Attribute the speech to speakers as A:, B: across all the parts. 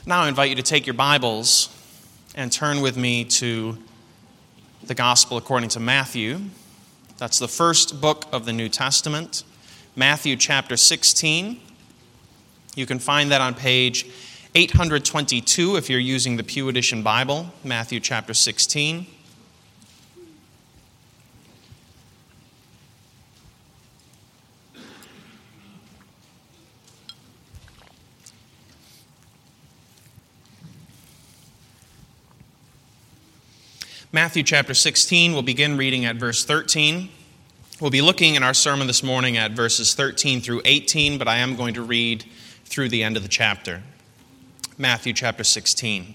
A: Now I invite you to take your Bibles and turn with me to the Gospel according to Matthew. That's the first book of the New Testament, Matthew chapter 16. You can find that on page 822 if you're using the Pew Edition Bible, Matthew chapter 16. Matthew chapter 16, we'll begin reading at verse 13. We'll be looking in our sermon this morning at verses 13 through 18, but I am going to read through the end of the chapter. Matthew chapter 16.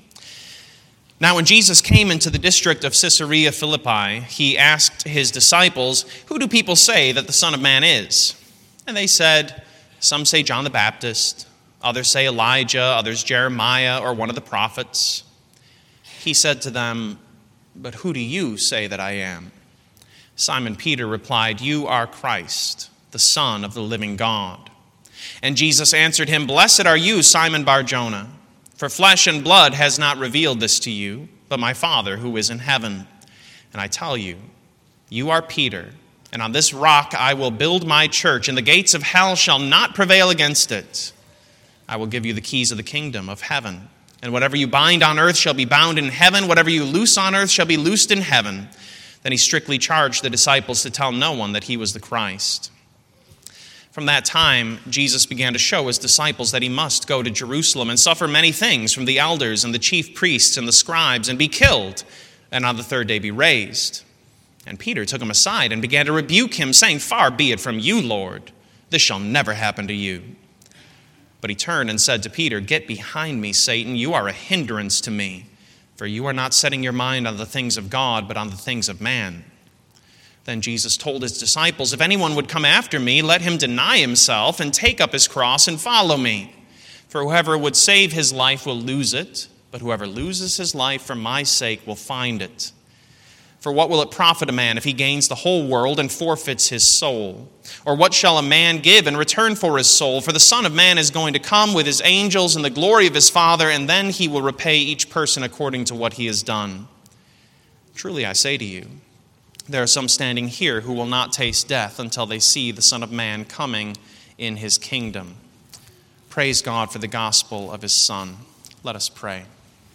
A: Now when Jesus came into the district of Caesarea Philippi, he asked his disciples, "Who do people say that the Son of Man is?" And they said, "Some say John the Baptist, others say Elijah, others Jeremiah or one of the prophets." He said to them, "But who do you say that I am?" Simon Peter replied, "You are Christ, the Son of the living God." And Jesus answered him, "Blessed are you, Simon Bar-Jonah, for flesh and blood has not revealed this to you, but my Father who is in heaven. And I tell you, you are Peter, and on this rock I will build my church, and the gates of hell shall not prevail against it. I will give you the keys of the kingdom of heaven. And whatever you bind on earth shall be bound in heaven. Whatever you loose on earth shall be loosed in heaven." Then he strictly charged the disciples to tell no one that he was the Christ. From that time, Jesus began to show his disciples that he must go to Jerusalem and suffer many things from the elders and the chief priests and the scribes and be killed, and on the third day be raised. And Peter took him aside and began to rebuke him, saying, "Far be it from you, Lord. This shall never happen to you." But he turned and said to Peter, "Get behind me, Satan. You are a hindrance to me, for you are not setting your mind on the things of God, but on the things of man." Then Jesus told his disciples, "If anyone would come after me, let him deny himself and take up his cross and follow me. For whoever would save his life will lose it, but whoever loses his life for my sake will find it. For what will it profit a man if he gains the whole world and forfeits his soul? Or what shall a man give in return for his soul? For the Son of Man is going to come with his angels in the glory of his Father, and then he will repay each person according to what he has done. Truly I say to you, there are some standing here who will not taste death until they see the Son of Man coming in his kingdom." Praise God for the gospel of his Son. Let us pray.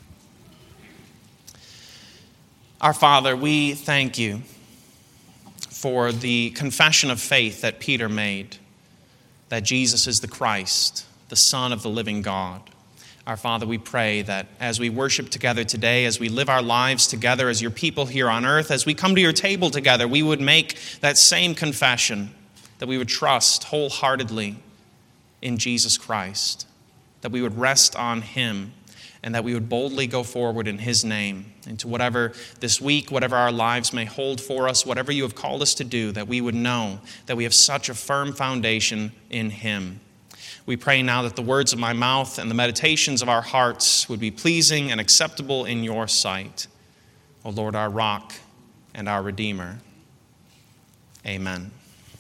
A: Our Father, we thank you for the confession of faith that Peter made, that Jesus is the Christ, the Son of the living God. Our Father, we pray that as we worship together today, as we live our lives together as your people here on earth, as we come to your table together, we would make that same confession, that we would trust wholeheartedly in Jesus Christ, that we would rest on him, and that we would boldly go forward in his name into whatever this week, whatever our lives may hold for us, whatever you have called us to do, that we would know that we have such a firm foundation in him. We pray now that the words of my mouth and the meditations of our hearts would be pleasing and acceptable in your sight, O Lord, our rock and our Redeemer. Amen.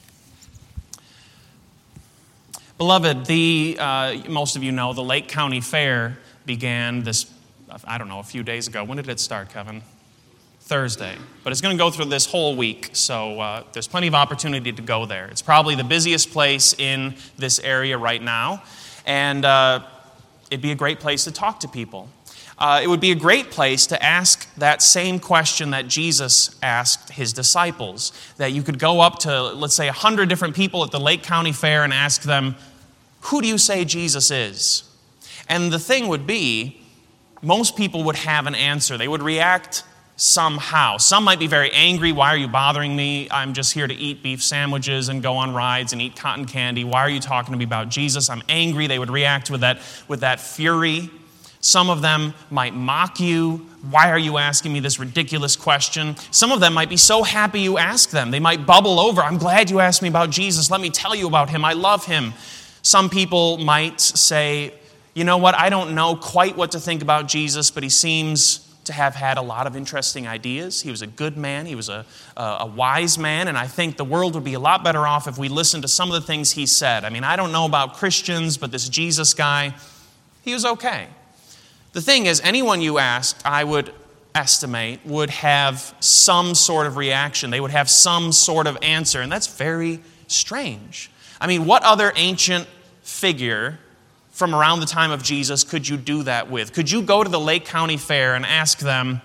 A: Beloved, most of you know the Lake County Fair began a few days ago. When did it start, Kevin? Thursday. But it's going to go through this whole week, so there's plenty of opportunity to go there. It's probably the busiest place in this area right now, and it'd be a great place to talk to people. It would be a great place to ask that same question that Jesus asked his disciples, that you could go up to, let's say, 100 different people at the Lake County Fair and ask them, "Who do you say Jesus is?" And the thing would be, most people would have an answer. They would react somehow. Some might be very angry. "Why are you bothering me? I'm just here to eat beef sandwiches and go on rides and eat cotton candy. Why are you talking to me about Jesus? I'm angry." They would react with that fury. Some of them might mock you. "Why are you asking me this ridiculous question?" Some of them might be so happy you ask them. They might bubble over. "I'm glad you asked me about Jesus. Let me tell you about him. I love him." Some people might say, "You know what, I don't know quite what to think about Jesus, but he seems to have had a lot of interesting ideas. He was a good man. He was a wise man, and I think the world would be a lot better off if we listened to some of the things he said. I mean, I don't know about Christians, but this Jesus guy, he was okay." The thing is, anyone you asked, I would estimate, would have some sort of reaction. They would have some sort of answer, and that's very strange. I mean, what other ancient figure from around the time of Jesus could you do that with? Could you go to the Lake County Fair and ask them,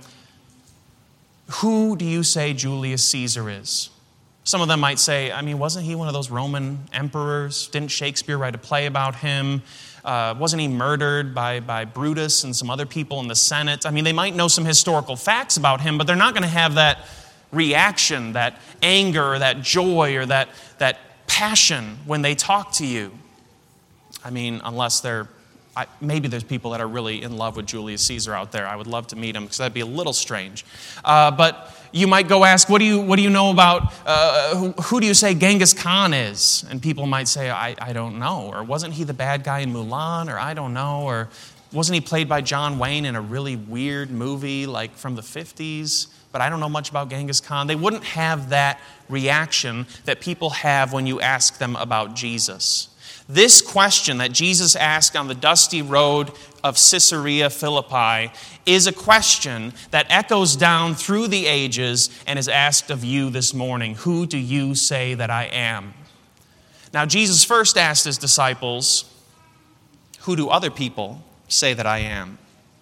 A: who do you say Julius Caesar is? Some of them might say, I mean, wasn't he one of those Roman emperors? Didn't Shakespeare write a play about him? Wasn't he murdered by Brutus and some other people in the Senate? I mean, they might know some historical facts about him, but they're not going to have that reaction, that anger, or that joy, or that passion when they talk to you. I mean, unless maybe there's people that are really in love with Julius Caesar out there. I would love to meet him because that'd be a little strange. But you might go ask, what do you know about, who do you say Genghis Khan is? And people might say, I don't know. Or wasn't he the bad guy in Mulan? Or I don't know. Or wasn't he played by John Wayne in a really weird movie like from the 50s? But I don't know much about Genghis Khan. They wouldn't have that reaction that people have when you ask them about Jesus. This question that Jesus asked on the dusty road of Caesarea Philippi is a question that echoes down through the ages and is asked of you this morning. Who do you say that I am? Now, Jesus first asked his disciples, who do other people say that I am?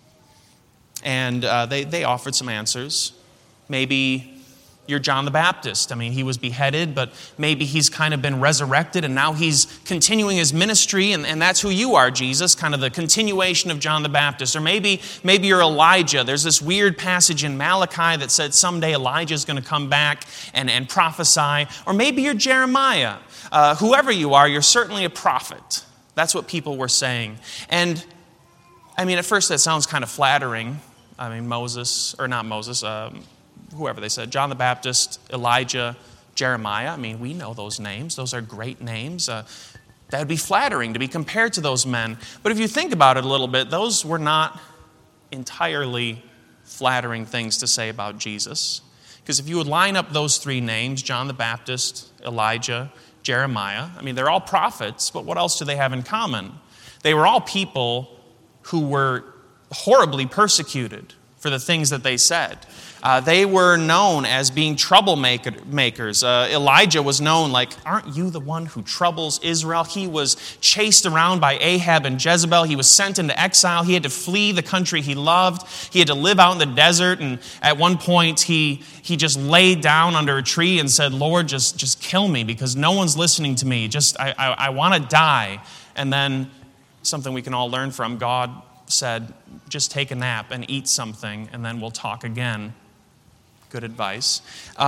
A: And they offered some answers. Maybe you're John the Baptist. I mean, he was beheaded, but maybe he's kind of been resurrected, and now he's continuing his ministry, and that's who you are, Jesus, kind of the continuation of John the Baptist. Or maybe you're Elijah. There's this weird passage in Malachi that said someday Elijah is going to come back and prophesy. Or maybe you're Jeremiah. Whoever you are, you're certainly a prophet. That's what people were saying. And, I mean, at first that sounds kind of flattering. I mean, whoever they said, John the Baptist, Elijah, Jeremiah. I mean, we know those names. Those are great names. That would be flattering to be compared to those men. But if you think about it a little bit, those were not entirely flattering things to say about Jesus. Because if you would line up those three names, John the Baptist, Elijah, Jeremiah, I mean, they're all prophets, but what else do they have in common? They were all people who were horribly persecuted for the things that they said. They were known as being troublemakers. Elijah was known like, aren't you the one who troubles Israel? He was chased around by Ahab and Jezebel. He was sent into exile. He had to flee the country he loved. He had to live out in the desert. And at one point, he just laid down under a tree and said, Lord, just kill me because no one's listening to me. I want to die. And then something we can all learn from, God said, just take a nap and eat something, and then we'll talk again. Good advice.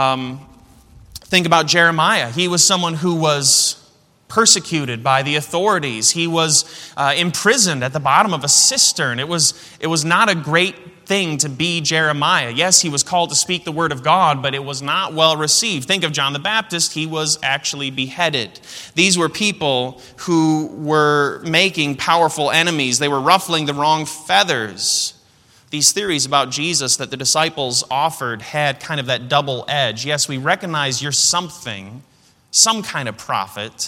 A: Think about Jeremiah. He was someone who was persecuted by the authorities. He was imprisoned at the bottom of a cistern. It was not a great thing to be Jeremiah. Yes, he was called to speak the word of God, but it was not well received. Think of John the Baptist. He was actually beheaded. These were people who were making powerful enemies. They were ruffling the wrong feathers. These theories about Jesus that the disciples offered had kind of that double edge. Yes, we recognize you're something, some kind of prophet,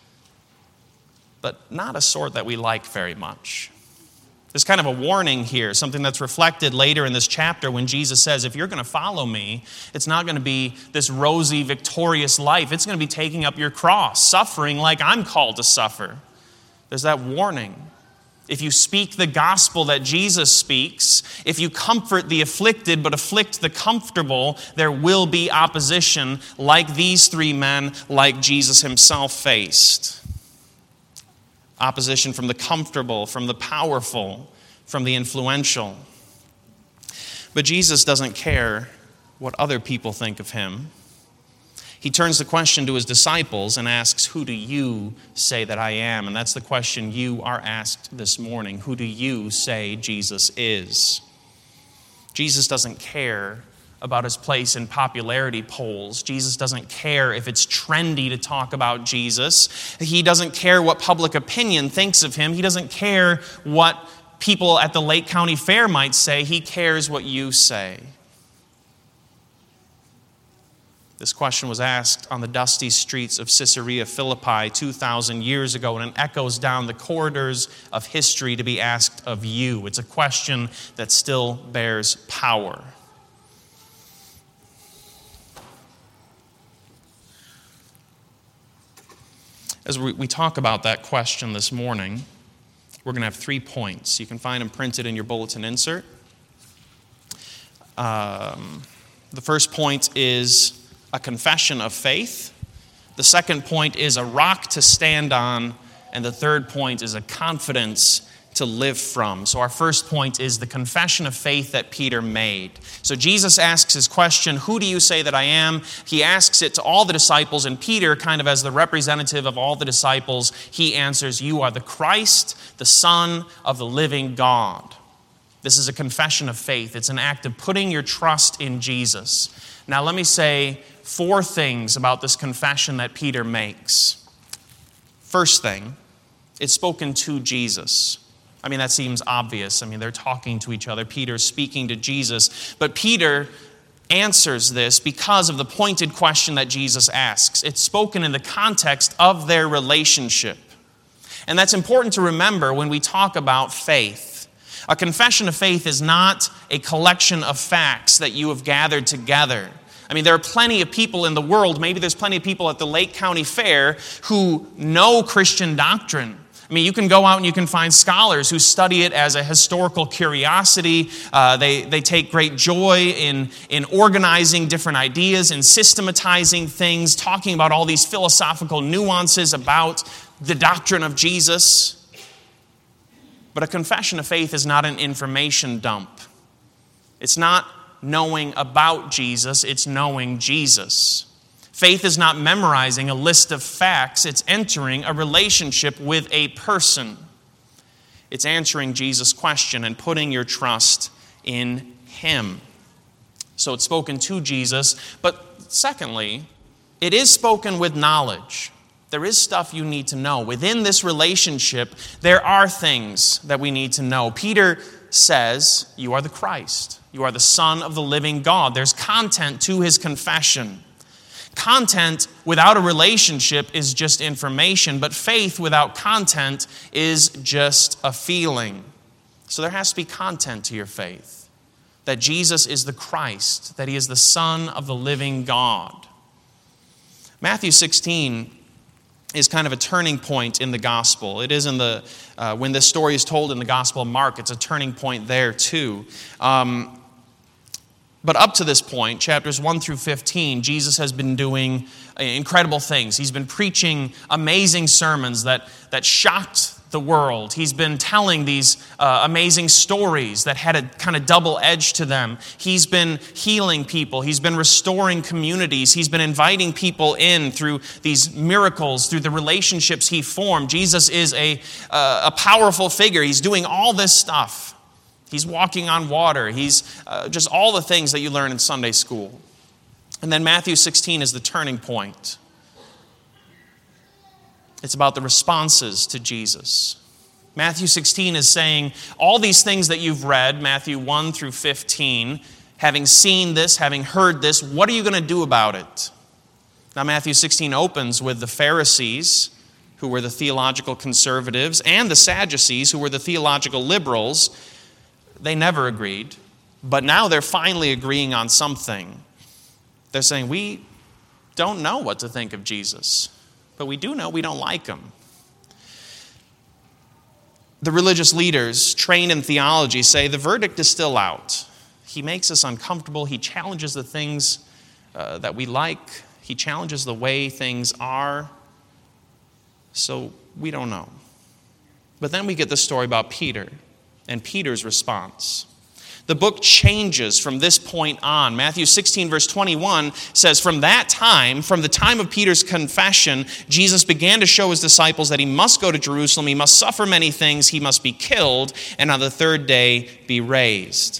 A: but not a sort that we like very much. There's kind of a warning here, something that's reflected later in this chapter when Jesus says, if you're going to follow me, it's not going to be this rosy, victorious life. It's going to be taking up your cross, suffering like I'm called to suffer. There's that warning. If you speak the gospel that Jesus speaks, if you comfort the afflicted but afflict the comfortable, there will be opposition like these three men, like Jesus himself faced. Opposition from the comfortable, from the powerful, from the influential. But Jesus doesn't care what other people think of him. He turns the question to his disciples and asks, who do you say that I am? And that's the question you are asked this morning. Who do you say Jesus is? Jesus doesn't care about his place in popularity polls. Jesus doesn't care if it's trendy to talk about Jesus. He doesn't care what public opinion thinks of him. He doesn't care what people at the Lake County Fair might say. He cares what you say. This question was asked on the dusty streets of Caesarea Philippi 2,000 years ago, and it echoes down the corridors of history to be asked of you. It's a question that still bears power. As we talk about that question this morning, we're going to have 3 points. You can find them printed in your bulletin insert. The first point is a confession of faith. The second point is a rock to stand on. And the third point is a confidence to live from. So our first point is the confession of faith that Peter made. So Jesus asks his question, who do you say that I am? He asks it to all the disciples, and Peter, kind of as the representative of all the disciples, he answers, you are the Christ, the Son of the living God. This is a confession of faith. It's an act of putting your trust in Jesus. Now let me say 4 things about this confession that Peter makes. First thing, it's spoken to Jesus. I mean, that seems obvious. I mean, they're talking to each other. Peter's speaking to Jesus. But Peter answers this because of the pointed question that Jesus asks. It's spoken in the context of their relationship. And that's important to remember when we talk about faith. A confession of faith is not a collection of facts that you have gathered together. I mean, there are plenty of people in the world, maybe there's plenty of people at the Lake County Fair who know Christian doctrine. I mean, you can go out and you can find scholars who study it as a historical curiosity. They take great joy in organizing different ideas and systematizing things, talking about all these philosophical nuances about the doctrine of Jesus. But a confession of faith is not an information dump. It's not knowing about Jesus, it's knowing Jesus. Faith is not memorizing a list of facts. It's entering a relationship with a person. It's answering Jesus' question and putting your trust in Him. So it's spoken to Jesus. But secondly, it is spoken with knowledge. There is stuff you need to know. Within this relationship, there are things that we need to know. Peter says, you are the Christ. You are the Son of the living God. There's content to his confession. Content without a relationship is just information, but faith without content is just a feeling. So there has to be content to your faith. That Jesus is the Christ, that He is the Son of the living God. Matthew 16 is kind of a turning point in the gospel. It is in the when this story is told in the Gospel of Mark, it's a turning point there too. But up to this point, chapters 1 through 15, Jesus has been doing incredible things. He's been preaching amazing sermons that shocked the world. He's been telling these amazing stories that had a kind of double edge to them. He's been healing people. He's been restoring communities. He's been inviting people in through these miracles, through the relationships He formed. Jesus is a powerful figure. He's doing all this stuff. He's walking on water. He's just all the things that you learn in Sunday school. And then Matthew 16 is the turning point. It's about the responses to Jesus. Matthew 16 is saying, all these things that you've read, Matthew 1 through 15, having seen this, having heard this, what are you going to do about it? Now Matthew 16 opens with the Pharisees, who were the theological conservatives, and the Sadducees, who were the theological liberals. They never agreed, but now they're finally agreeing on something. They're saying, we don't know what to think of Jesus, but we do know we don't like Him. The religious leaders trained in theology say the verdict is still out. He makes us uncomfortable. He challenges the things that we like. He challenges the way things are. So we don't know. But then we get the story about Peter and Peter's response. The book changes from this point on. Matthew 16, verse 21 says, from that time, from the time of Peter's confession, Jesus began to show His disciples that He must go to Jerusalem, He must suffer many things, He must be killed, and on the third day be raised.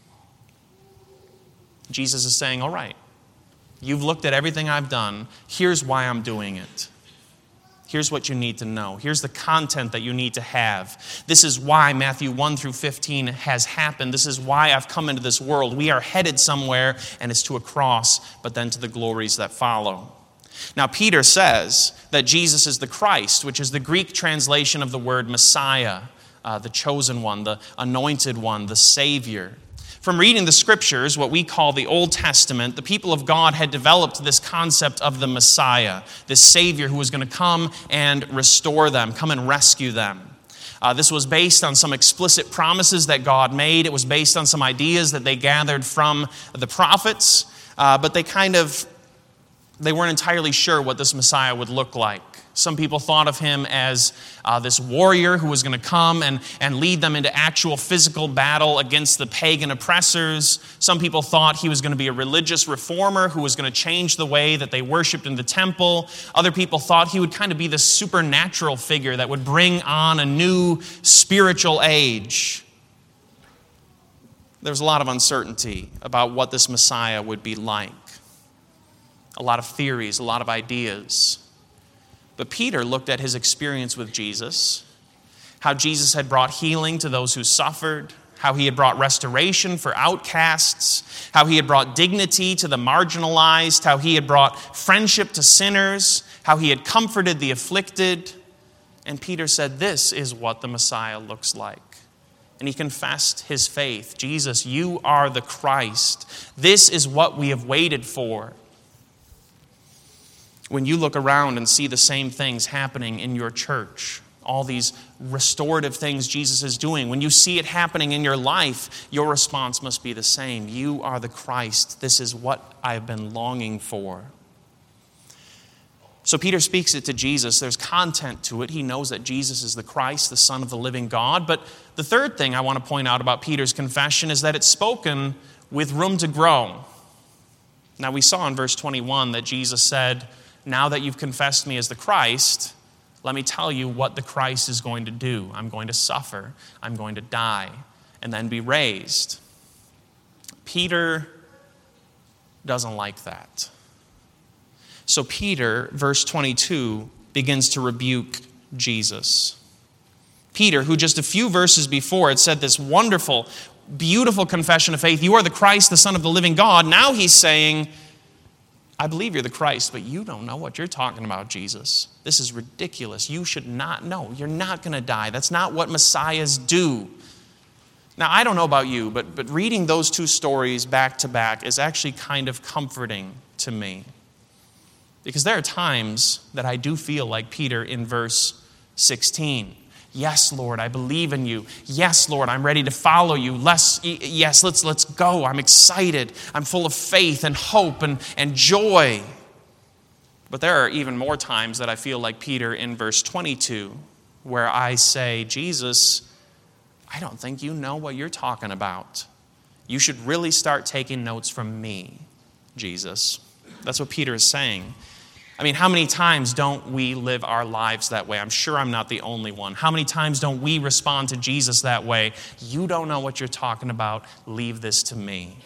A: Jesus is saying, all right, you've looked at everything I've done. Here's why I'm doing it. Here's what you need to know. Here's the content that you need to have. This is why Matthew 1 through 15 has happened. This is why I've come into this world. We are headed somewhere, and it's to a cross, but then to the glories that follow. Now, Peter says that Jesus is the Christ, which is the Greek translation of the word Messiah, the chosen one, the anointed one, the Savior. From reading the Scriptures, what we call the Old Testament, the people of God had developed this concept of the Messiah, this Savior who was going to come and restore them, come and rescue them. This was based on some explicit promises that God made. It was based on some ideas that they gathered from the prophets, but they weren't entirely sure what this Messiah would look like. Some people thought of him as this warrior who was going to come and lead them into actual physical battle against the pagan oppressors. Some people thought he was going to be a religious reformer who was going to change the way that they worshiped in the temple. Other people thought he would kind of be this supernatural figure that would bring on a new spiritual age. There was a lot of uncertainty about what this Messiah would be like. A lot of theories, a lot of ideas. But Peter looked at his experience with Jesus, how Jesus had brought healing to those who suffered, how he had brought restoration for outcasts, how he had brought dignity to the marginalized, how he had brought friendship to sinners, how he had comforted the afflicted. And Peter said, this is what the Messiah looks like. And he confessed his faith. Jesus, you are the Christ. This is what we have waited for. When you look around and see the same things happening in your church, all these restorative things Jesus is doing, when you see it happening in your life, your response must be the same. You are the Christ. This is what I've been longing for. So Peter speaks it to Jesus. There's content to it. He knows that Jesus is the Christ, the Son of the living God. But the third thing I want to point out about Peter's confession is that it's spoken with room to grow. Now we saw in verse 21 that Jesus said, now that you've confessed me as the Christ, let me tell you what the Christ is going to do. I'm going to suffer. I'm going to die and then be raised. Peter doesn't like that. So Peter, verse 22, begins to rebuke Jesus. Peter, who just a few verses before had said this wonderful, beautiful confession of faith, you are the Christ, the Son of the living God, now he's saying, I believe you're the Christ, but you don't know what you're talking about, Jesus. This is ridiculous. You should not know. You're not going to die. That's not what Messiahs do. Now, I don't know about you, but reading those two stories back to back is actually kind of comforting to me. Because there are times that I do feel like Peter in verse 16. Yes, Lord, I believe in you. Yes, Lord, I'm ready to follow you. Let's go. I'm excited. I'm full of faith and hope and joy. But there are even more times that I feel like Peter in verse 22, where I say, Jesus, I don't think you know what you're talking about. You should really start taking notes from me, Jesus. That's what Peter is saying. I mean, how many times don't we live our lives that way? I'm sure I'm not the only one. How many times don't we respond to Jesus that way? You don't know what you're talking about. Leave this to me.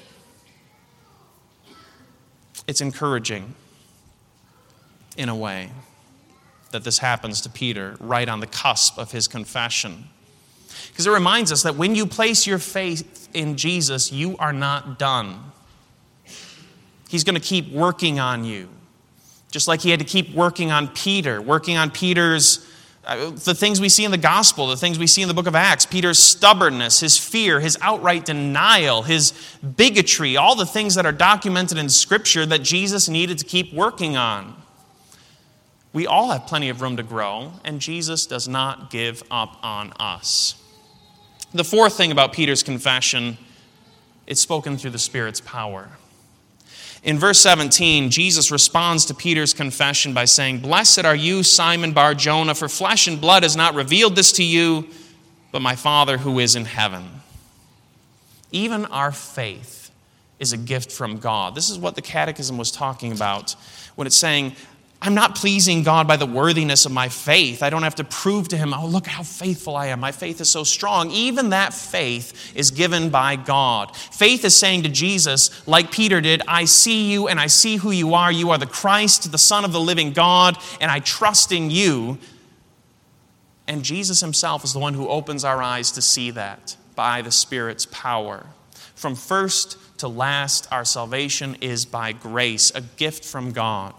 A: It's encouraging, in a way, that this happens to Peter right on the cusp of his confession. Because it reminds us that when you place your faith in Jesus, you are not done. He's going to keep working on you. Just like he had to keep working on Peter, working on Peter's, the things we see in the gospel, the things we see in the book of Acts, Peter's stubbornness, his fear, his outright denial, his bigotry, all the things that are documented in Scripture that Jesus needed to keep working on. We all have plenty of room to grow, and Jesus does not give up on us. The fourth thing about Peter's confession, it's spoken through the Spirit's power. In verse 17, Jesus responds to Peter's confession by saying, Blessed are you, Simon Bar-Jonah, for flesh and blood has not revealed this to you, but my Father who is in heaven. Even our faith is a gift from God. This is what the Catechism was talking about when it's saying, I'm not pleasing God by the worthiness of my faith. I don't have to prove to him, oh, look how faithful I am. My faith is so strong. Even that faith is given by God. Faith is saying to Jesus, like Peter did, I see you and I see who you are. You are the Christ, the Son of the living God, and I trust in you. And Jesus himself is the one who opens our eyes to see that by the Spirit's power. From first to last, our salvation is by grace, a gift from God.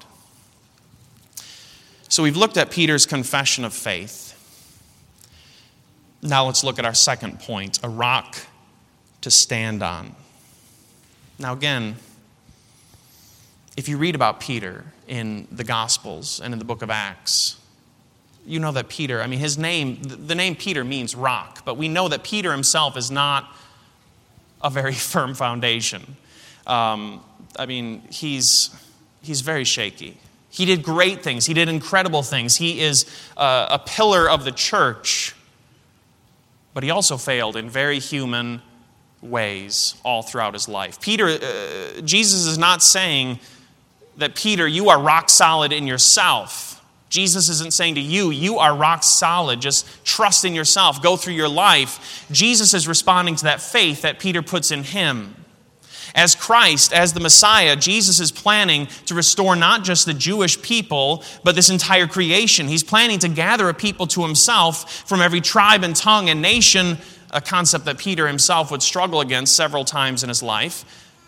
A: So we've looked at Peter's confession of faith. Now let's look at our second point, a rock to stand on. Now again, if you read about Peter in the Gospels and in the book of Acts, you know that Peter, his name, the name Peter means rock, but we know that Peter himself is not a very firm foundation. He's very shaky. He did great things. He did incredible things. He is a pillar of the church. But he also failed in very human ways all throughout his life. Jesus is not saying that, Peter, you are rock solid in yourself. Jesus isn't saying to you, you are rock solid. Just trust in yourself. Go through your life. Jesus is responding to that faith that Peter puts in him. As Christ, as the Messiah, Jesus is planning to restore not just the Jewish people, but this entire creation. He's planning to gather a people to himself from every tribe and tongue and nation, a concept that Peter himself would struggle against several times in his life.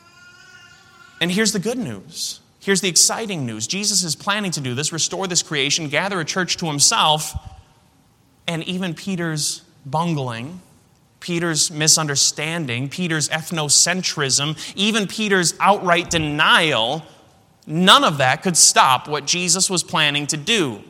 A: And here's the good news. Here's the exciting news. Jesus is planning to do this, restore this creation, gather a church to himself, and even Peter's bungling, Peter's misunderstanding, Peter's ethnocentrism, even Peter's outright denial, none of that could stop what Jesus was planning to do.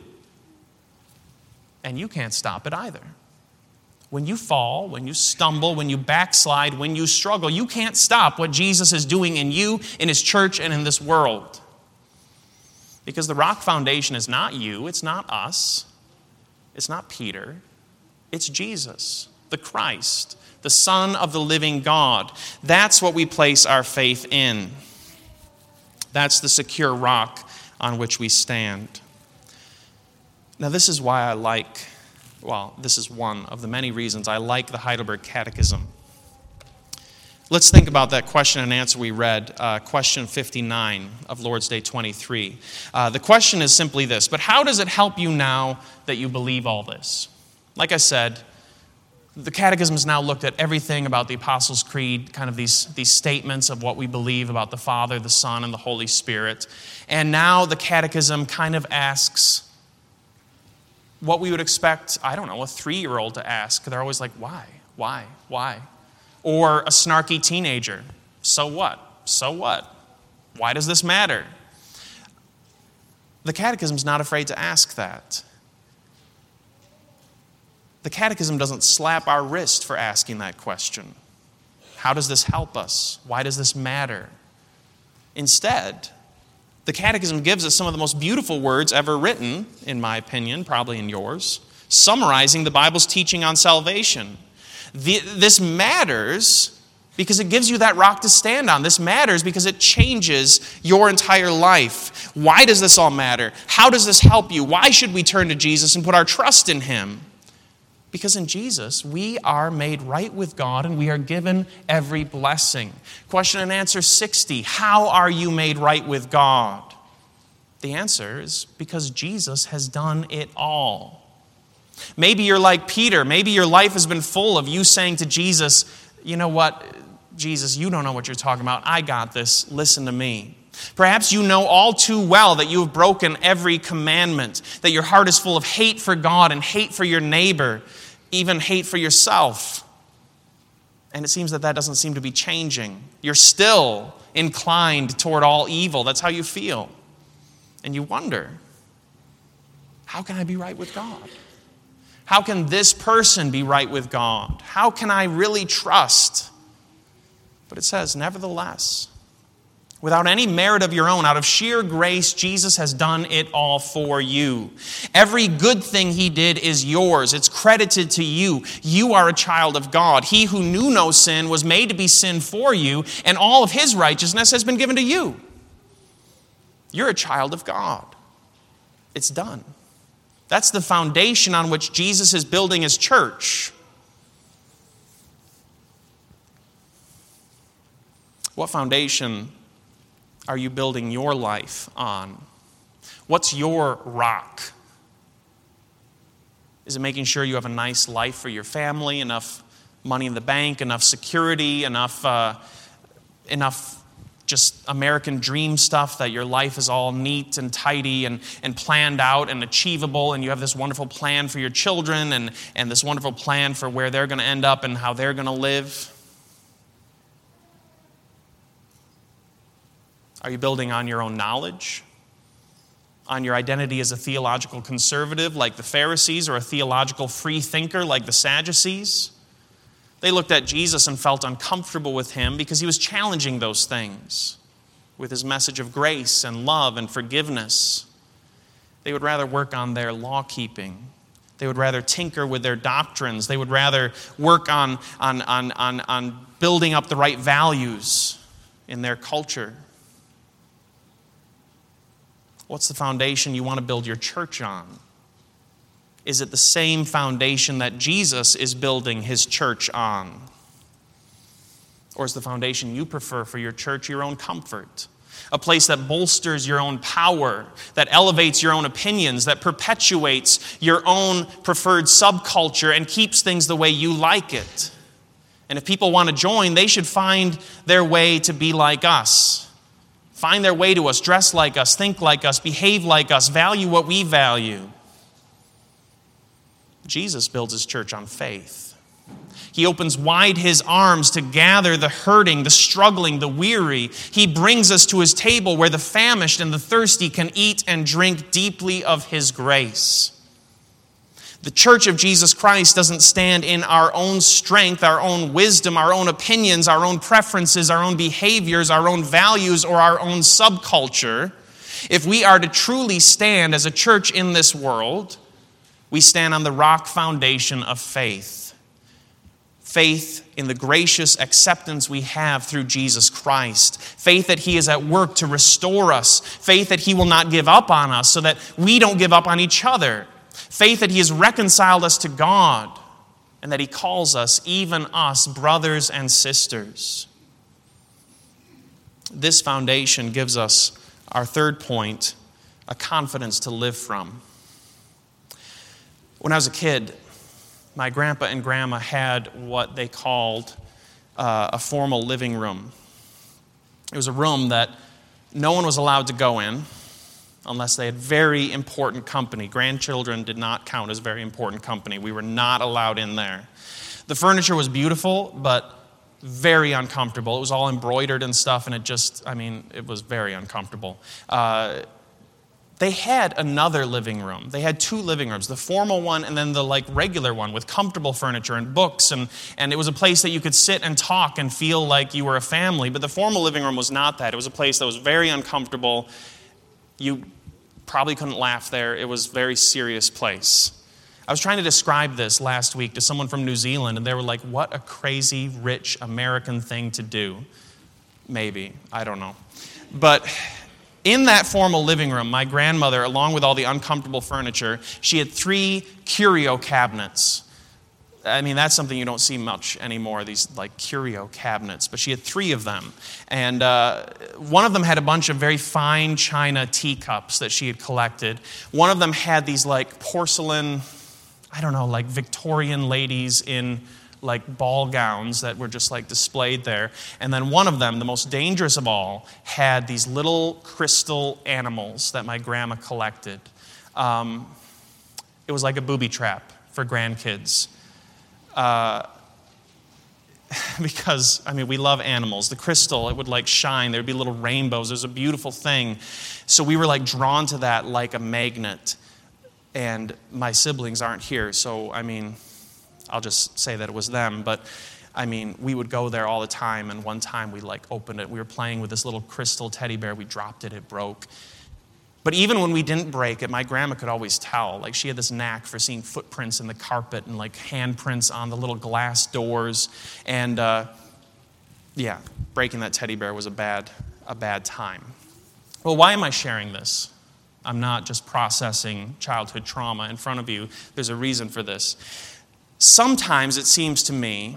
A: And you can't stop it either. When you fall, when you stumble, when you backslide, when you struggle, you can't stop what Jesus is doing in you, in his church, and in this world. Because the rock foundation is not you, it's not us, it's not Peter, it's Jesus, the Christ, the Son of the living God. That's what we place our faith in. That's the secure rock on which we stand. Now, this is why this is one of the many reasons I like the Heidelberg Catechism. Let's think about that question and answer we read, question 59 of Lord's Day 23. The question is simply this, but how does it help you now that you believe all this? Like I said, the Catechism has now looked at everything about the Apostles' Creed, kind of these statements of what we believe about the Father, the Son, and the Holy Spirit. And now the Catechism kind of asks what we would expect, a 3-year-old to ask. They're always like, why? Or a snarky teenager, so what? Why does this matter? The Catechism's not afraid to ask that. The Catechism doesn't slap our wrist for asking that question. How does this help us? Why does this matter? Instead, the Catechism gives us some of the most beautiful words ever written, in my opinion, probably in yours, summarizing the Bible's teaching on salvation. This matters because it gives you that rock to stand on. This matters because it changes your entire life. Why does this all matter? How does this help you? Why should we turn to Jesus and put our trust in him? Because in Jesus, we are made right with God and we are given every blessing. Question and answer 60, how are you made right with God? The answer is because Jesus has done it all. Maybe you're like Peter. Maybe your life has been full of you saying to Jesus, you know what, Jesus, you don't know what you're talking about. I got this. Listen to me. Perhaps you know all too well that you have broken every commandment, that your heart is full of hate for God and hate for your neighbor, even hate for yourself. And it seems that doesn't seem to be changing. You're still inclined toward all evil. That's how you feel. And you wonder, how can I be right with God? How can this person be right with God? How can I really trust? But it says, nevertheless, without any merit of your own, out of sheer grace, Jesus has done it all for you. Every good thing he did is yours. It's credited to you. You are a child of God. He who knew no sin was made to be sin for you, and all of his righteousness has been given to you. You're a child of God. It's done. That's the foundation on which Jesus is building his church. What foundation are you building your life on? What's your rock? Is it making sure you have a nice life for your family, enough money in the bank, enough security, enough just American dream stuff that your life is all neat and tidy and planned out and achievable, and you have this wonderful plan for your children and this wonderful plan for where they're going to end up and how they're going to live? Are you building on your own knowledge? On your identity as a theological conservative like the Pharisees or a theological free thinker like the Sadducees? They looked at Jesus and felt uncomfortable with him because he was challenging those things with his message of grace and love and forgiveness. They would rather work on their law keeping. They would rather tinker with their doctrines. They would rather work on building up the right values in their culture. What's the foundation you want to build your church on? Is it the same foundation that Jesus is building his church on? Or is the foundation you prefer for your church your own comfort? A place that bolsters your own power, that elevates your own opinions, that perpetuates your own preferred subculture and keeps things the way you like it. And if people want to join, they should find their way to be like us. Find their way to us, dress like us, think like us, behave like us, value what we value. Jesus builds his church on faith. He opens wide his arms to gather the hurting, the struggling, the weary. He brings us to his table where the famished and the thirsty can eat and drink deeply of his grace. The church of Jesus Christ doesn't stand in our own strength, our own wisdom, our own opinions, our own preferences, our own behaviors, our own values, or our own subculture. If we are to truly stand as a church in this world, we stand on the rock foundation of faith. Faith in the gracious acceptance we have through Jesus Christ. Faith that he is at work to restore us. Faith that he will not give up on us so that we don't give up on each other. Faith that he has reconciled us to God and that he calls us, even us, brothers and sisters. This foundation gives us our third point, a confidence to live from. When I was a kid, my grandpa and grandma had what they called a formal living room. It was a room that no one was allowed to go in unless they had very important company. Grandchildren did not count as very important company. We were not allowed in there. The furniture was beautiful, but very uncomfortable. It was all embroidered and stuff, and it was very uncomfortable. They had another living room. They had two living rooms, the formal one and then the regular one with comfortable furniture and books. And it was a place that you could sit and talk and feel like you were a family. But the formal living room was not that. It was a place that was very uncomfortable. You probably couldn't laugh there. It was a very serious place. I was trying to describe this last week to someone from New Zealand, and they were like, what a crazy, rich American thing to do. Maybe. I don't know. But in that formal living room, my grandmother, along with all the uncomfortable furniture, she had 3 curio cabinets. That's something you don't see much anymore, these curio cabinets. But she had 3 of them. And one of them had a bunch of very fine china teacups that she had collected. One of them had these porcelain, Victorian ladies in ball gowns that were just displayed there. And then one of them, the most dangerous of all, had these little crystal animals that my grandma collected. It was like a booby trap for grandkids. Because, we love animals. The crystal, it would shine. There'd be little rainbows. It was a beautiful thing. So we were drawn to that like a magnet. And my siblings aren't here, so I'll just say that it was them. But we would go there all the time. And one time we opened it. We were playing with this little crystal teddy bear. We dropped it. It broke. But even when we didn't break it, my grandma could always tell. She had this knack for seeing footprints in the carpet and handprints on the little glass doors. And breaking that teddy bear was a bad time. Well, why am I sharing this? I'm not just processing childhood trauma in front of you. There's a reason for this. Sometimes it seems to me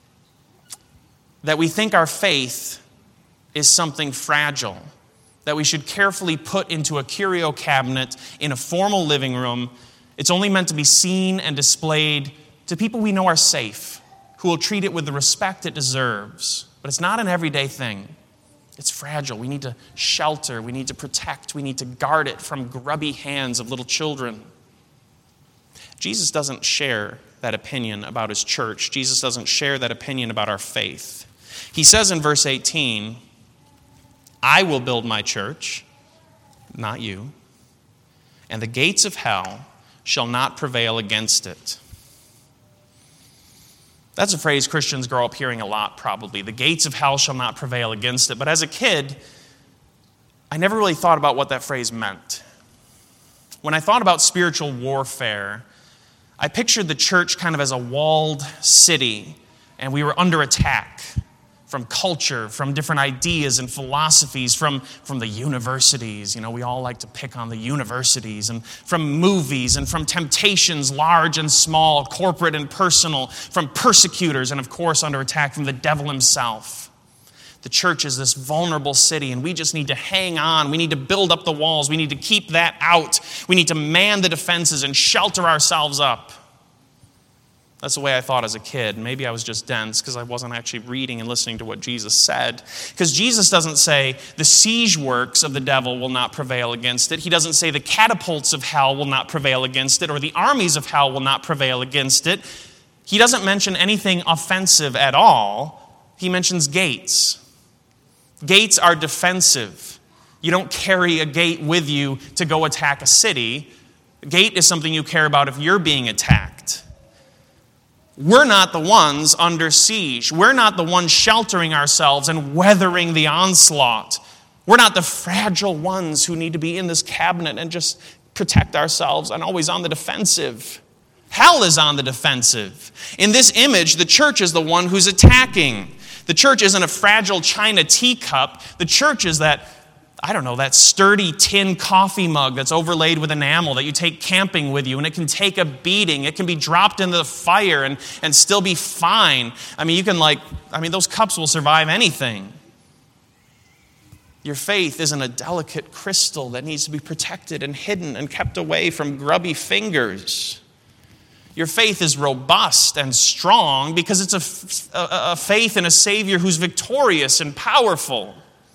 A: that we think our faith is something fragile, that we should carefully put into a curio cabinet in a formal living room. It's only meant to be seen and displayed to people we know are safe, who will treat it with the respect it deserves. But it's not an everyday thing. It's fragile. We need to shelter, we need to protect, we need to guard it from grubby hands of little children. Jesus doesn't share that opinion about his church. Jesus doesn't share that opinion about our faith. He says in verse 18, I will build my church, not you, and the gates of hell shall not prevail against it. That's a phrase Christians grow up hearing a lot, probably. The gates of hell shall not prevail against it. But as a kid, I never really thought about what that phrase meant. When I thought about spiritual warfare, I pictured the church kind of as a walled city, and we were under attack from culture, from different ideas and philosophies, from the universities. You know, we all like to pick on the universities, and from movies, and from temptations, large and small, corporate and personal, from persecutors, and of course under attack from the devil himself. The church is this vulnerable city, and we just need to hang on. We need to build up the walls. We need to keep that out. We need to man the defenses and shelter ourselves up. That's the way I thought as a kid. Maybe I was just dense because I wasn't actually reading and listening to what Jesus said. Because Jesus doesn't say the siege works of the devil will not prevail against it. He doesn't say the catapults of hell will not prevail against it, or the armies of hell will not prevail against it. He doesn't mention anything offensive at all. He mentions gates. Gates are defensive. You don't carry a gate with you to go attack a city. A gate is something you care about if you're being attacked. We're not the ones under siege. We're not the ones sheltering ourselves and weathering the onslaught. We're not the fragile ones who need to be in this cabinet and just protect ourselves and always on the defensive. Hell is on the defensive. In this image, the church is the one who's attacking. The church isn't a fragile china teacup. The church is that sturdy tin coffee mug that's overlaid with enamel that you take camping with you, and it can take a beating. It can be dropped into the fire and still be fine. Those cups will survive anything. Your faith isn't a delicate crystal that needs to be protected and hidden and kept away from grubby fingers. Your faith is robust and strong because it's a faith in a Savior who's victorious and powerful.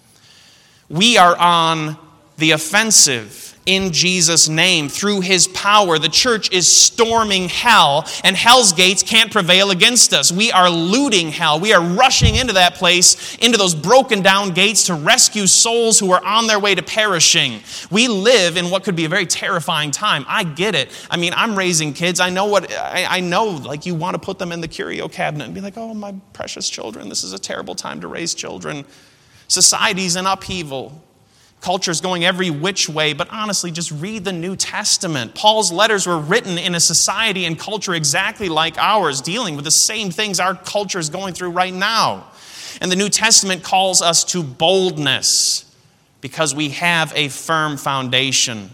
A: We are on the offensive in Jesus' name through his power. The church is storming hell, and hell's gates can't prevail against us. We are looting hell. We are rushing into that place, into those broken down gates to rescue souls who are on their way to perishing. We live in what could be a very terrifying time. I get it. I'm raising kids. I know you want to put them in the curio cabinet and be like, oh, my precious children, this is a terrible time to raise children. Society's in upheaval. Culture's going every which way, but honestly, just read the New Testament. Paul's letters were written in a society and culture exactly like ours, dealing with the same things our culture is going through right now. And the New Testament calls us to boldness because we have a firm foundation.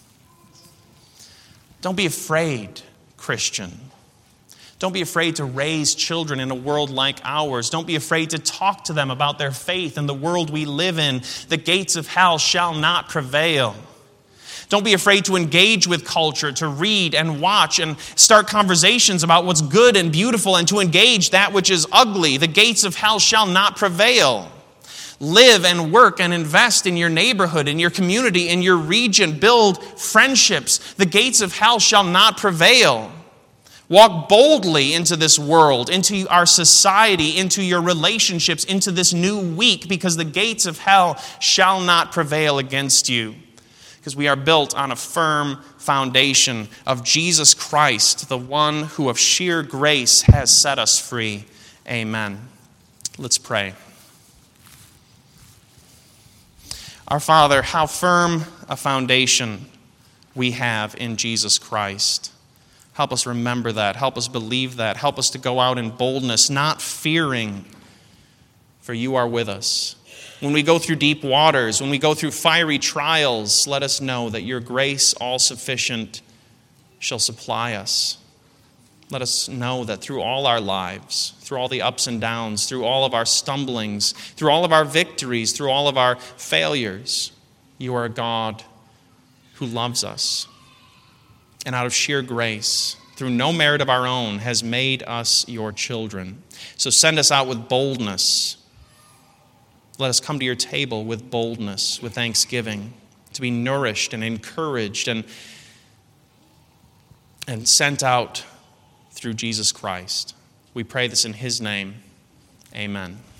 A: Don't be afraid, Christian. Don't be afraid to raise children in a world like ours. Don't be afraid to talk to them about their faith and the world we live in. The gates of hell shall not prevail. Don't be afraid to engage with culture, to read and watch and start conversations about what's good and beautiful and to engage that which is ugly. The gates of hell shall not prevail. Live and work and invest in your neighborhood, in your community, in your region. Build friendships. The gates of hell shall not prevail. Walk boldly into this world, into our society, into your relationships, into this new week, because the gates of hell shall not prevail against you. Because we are built on a firm foundation of Jesus Christ, the one who of sheer grace has set us free. Amen. Let's pray. Our Father, how firm a foundation we have in Jesus Christ. Help us remember that. Help us believe that. Help us to go out in boldness, not fearing, for you are with us. When we go through deep waters, when we go through fiery trials, let us know that your grace, all sufficient, shall supply us. Let us know that through all our lives, through all the ups and downs, through all of our stumblings, through all of our victories, through all of our failures, you are a God who loves us. And out of sheer grace, through no merit of our own, has made us your children. So send us out with boldness. Let us come to your table with boldness, with thanksgiving, to be nourished and encouraged and sent out through Jesus Christ. We pray this in his name. Amen.